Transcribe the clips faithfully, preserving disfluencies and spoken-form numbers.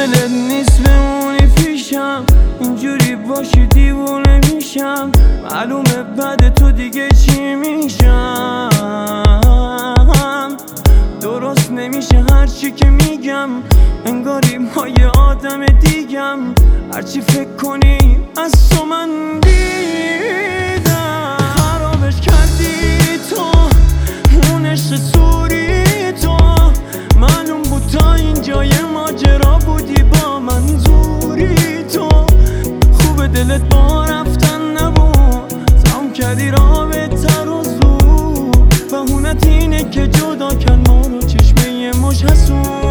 دلت نیست بمونی پیشم، اینجوری باشی دیوونه میشم. معلومه بعد تو دیگه چی میشم. درست نمیشه هرچی که میگم، انگاری ما یه آدم دیگم. هرچی فکر کنی از تو من دیدم. خرابش کردی تو، اون عشق سوری تو. معلوم بود تا اینجا یه ماجرا بودی با منظوری تو. خوب دلت با رفتن نبود، تمام کردی رابطه رو زود. بهونت اینه که جدا کن ما رو چشمه یه مش حسود.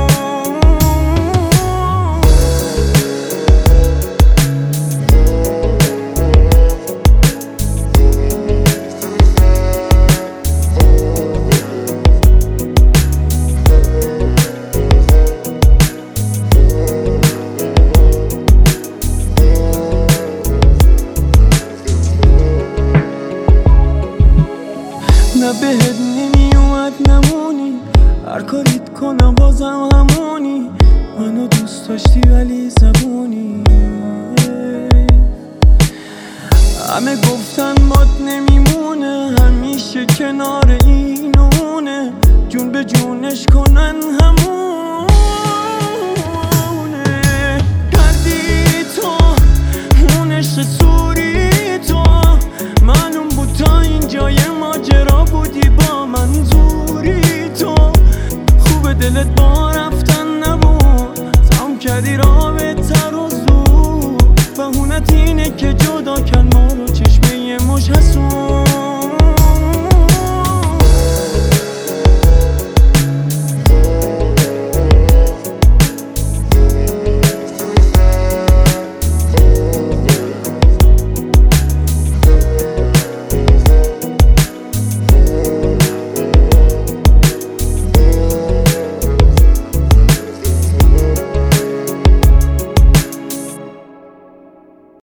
نه بهت نمی اومد نمونی، هر کاریت کنم بازم همونی. منو دوست داشتی ولی زبونی. همه گفتن بات نمیمونه، همیشه کنار اینونه. جون به جونش کنن همونه. کردی تو اون عشق سوری تو. معلوم بود تا اینجا یه ماجرا بودی با منظوری تو. خوب دلت با رفتن نبود، تمام کردی رابطه رو زود. بهونت اینه که جدا کن ما رو چشمه یه مش حسود.